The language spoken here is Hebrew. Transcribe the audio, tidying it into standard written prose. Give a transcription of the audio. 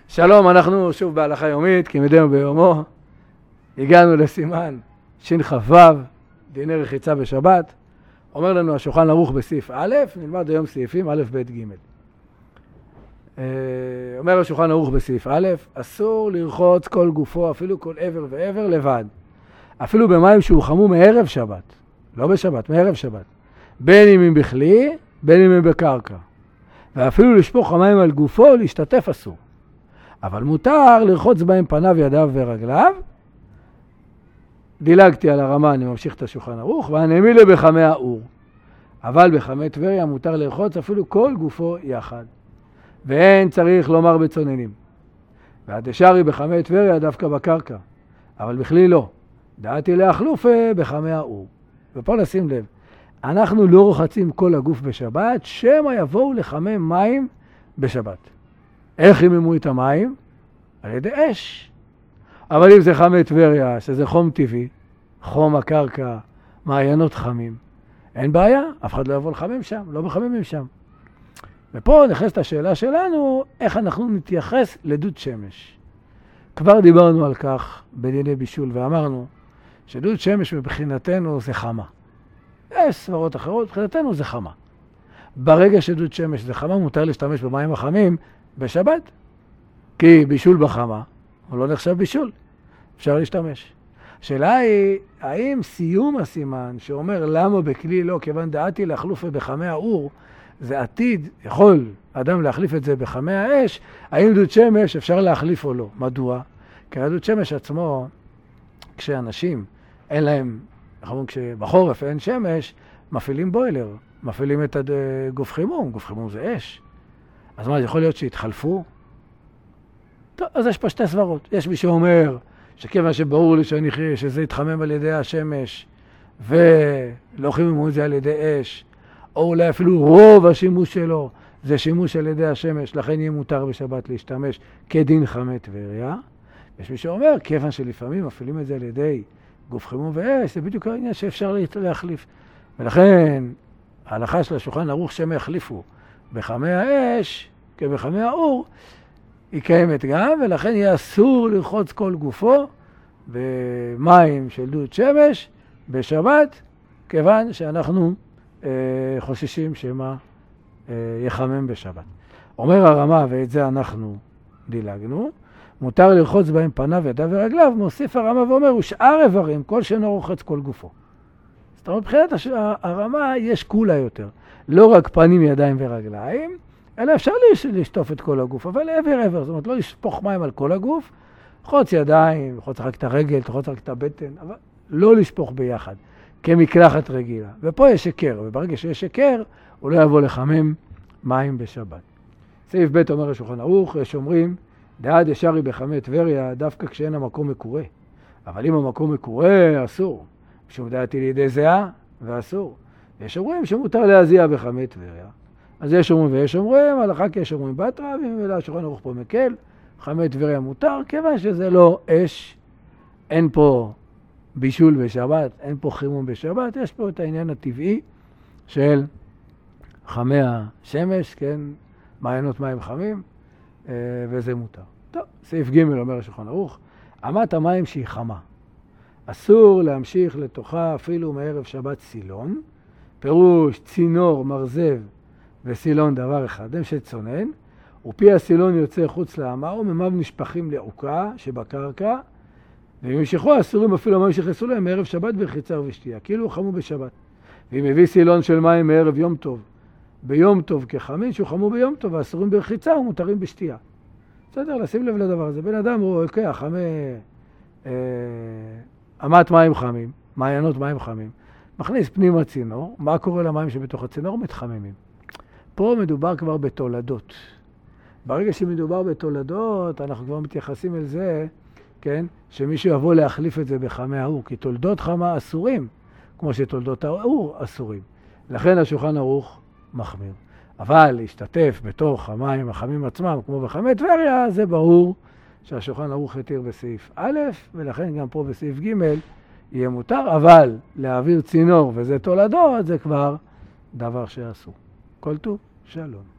שלום, אנחנו שוב בהלכה יומית, כמדנו ביומו. הגענו לסימן שכ"ו, דיני רחיצה בשבת. אומר לנו השולחן ערוך בסעיף א', נלמד היום סעיפים א', ב', ג'. אומר השולחן ערוך בסעיף א', אסור לרחוץ כל גופו, אפילו כל עבר ועבר לבד. אפילו במים שהוחמו מערב שבת, לא בשבת, מערב שבת. בין אם הם בכלי, בין אם הם בקרקע. ואפילו לשפוך המים על גופו, להשתתף אסור. אבל מותר לרחוץ בהם פניו, ידיו ורגליו. דילגתי על הרמה, אני ממשיך את השולחן ערוך, והנמילה בחמי האור. אבל בחמי טבריה מותר לרחוץ אפילו כל גופו יחד. ואין צריך לומר בצוננים. והדשארי בחמי טבריה דווקא בקרקע. אבל בכלי לא. דעתי להחלופה בחמי האור. ופה לשים לב, אנחנו לא רוחצים כל הגוף בשבת, שמא יבואו לחמם מים בשבת. איך יממו את המים? על ידי אש. אבל אם זה חמי טבריה, שזה חום טבעי, חום הקרקע, מעיינות חמים, אין בעיה, אף אחד לא יבוא לחמם שם, לא מחממים שם. ופה נכנסת השאלה שלנו, איך אנחנו נתייחס לדוד שמש. כבר דיברנו על כך בדיני בישול, ואמרנו שדוד שמש מבחינתנו זה חמה. יש סברות אחרות, מבחינתנו זה חמה. ברגע שדוד שמש זה חמה, מותר להשתמש במים החמים בשבת. כי בישול בחמה, הוא לא נחשב בישול. אפשר להשתמש. השאלה היא, האם סיום הסימן שאומר למה בכלי לא, כיוון דעתי להחלופה בחמי האור, זה עתיד, יכול אדם להחליף את זה בחמי האש, האם דוד שמש אפשר להחליף או לא? מדוע? כי הדוד שמש עצמו, כשאנשים אין להם, כשבחורף אין שמש, מפעילים בוילר, מפעילים את גוף חימום, גוף חימום זה אש. אז מה, יכול להיות שהתחלפו? טוב, אז יש פה שתי סברות. יש מי שאומר שכיוון שברור לי שזה יתחמם על ידי השמש, ולא חיממו את זה על ידי אש, או אולי אפילו רוב השימוש שלו זה שימוש על ידי השמש, לכן יהיה מותר בשבת להשתמש כדין חמי טבריה. יש מי שאומר, כיוון שלפעמים מפעילים את זה על ידי גוף חימום ואש, זה בדיוק העניין שאפשר להחליף. ולכן ההלכה של השולחן ערוך שמא יחליפו בחמי האש כבחמי האור, היא קיימת גם, ולכן יהיה אסור לרחוץ כל גופו במים של דוד שמש בשבת, כיוון שאנחנו חוששים שמא יחמם בשבת. אומר הרמה, ואת זה אנחנו דילגנו, מותר לרחוץ בהם פניו, ידיו ורגליו, מוסיף הרמה ואומר, ושאר איברים, כל שאינו רוחץ כל גופו. זאת אומרת, מבחינת הרמה יש כולה יותר. לא רק פנים, ידיים ורגליים, אלא אפשר לשטוף את כל הגוף, אבל עבר, זאת אומרת, לא לשפוך מים על כל הגוף, לחוץ ידיים, לחוץ רק את הרגל, לחוץ רק את הבטן, אבל לא לשפוך ביחד, כמקלחת רגילה. ופה יש שקר, וברגע שיש שקר, הוא לא יבוא לחמם מים בשבת. סעיף ב' אומר השולחן ערוך, יש אומרים, דעה דשארי בחמי טבריה, דווקא כשאין המקום מקורה. אבל אם המקום מקורה, אסור. משום דעתי לידי זהה, ואסור. יש אומרים שמותר להזיע בחמי טבריה. אז יש אומרים ויש אומרים, הלכה כי יש אומרים בתרא, וממילא השולחן ערוך פה מקל, חמי טבריה מותר, כיוון שזה לא אש, אין פה בישול בשבת, אין פה חימום בשבת, יש פה את העניין הטבעי של חמי השמש, כן, מעיינות מים חמים, וזה מותר. טוב, סעיף ג' אומר השולחן ערוך, אמת המים שהיא חמה, אסור להמשיך לתוכה אפילו מערב שבת סילון, פירוש צינור, מרזב וסילון דבר אחד, דם שצונן, ופי הסילון יוצא חוץ לאמה, וממיו נשפכים לעוקה שבקרקע, ואם ימשכו אסורים אפילו המים שכנסו להם מערב שבת ברחיצה ובשתייה, כאילו חמו בשבת. ואם הביא סילון של מים מערב יום טוב, ביום טוב כחמין, שהוא חמו ביום טוב, ואסורים ברחיצה ומותרים בשתייה. בסדר, לשים לב לדבר הזה. בן אדם הוא לוקח אמת מים חמים, מעיינות מים חמים, מכניס פנימה צינור, מה קורה למים שבתוך הצינור? מתחממים. פה מדובר כבר בתולדות. ברגע שמדובר בתולדות, אנחנו כבר מתייחסים אל זה, כן, שמישהו יבוא להחליף את זה בחמי האור, כי תולדות חמה אסורים, כמו שתולדות האור אסורים. לכן השולחן ערוך מחמיר. אבל להשתתף בתוך המים החמים עצמם, כמו בחמי טבריה, זה ברור שהשולחן ערוך התיר בסעיף א', ולכן גם פה בסעיף ג' יהיה מותר, אבל להעביר צינור וזה תולדות, זה כבר דבר שאסור. כל טוב, שלום.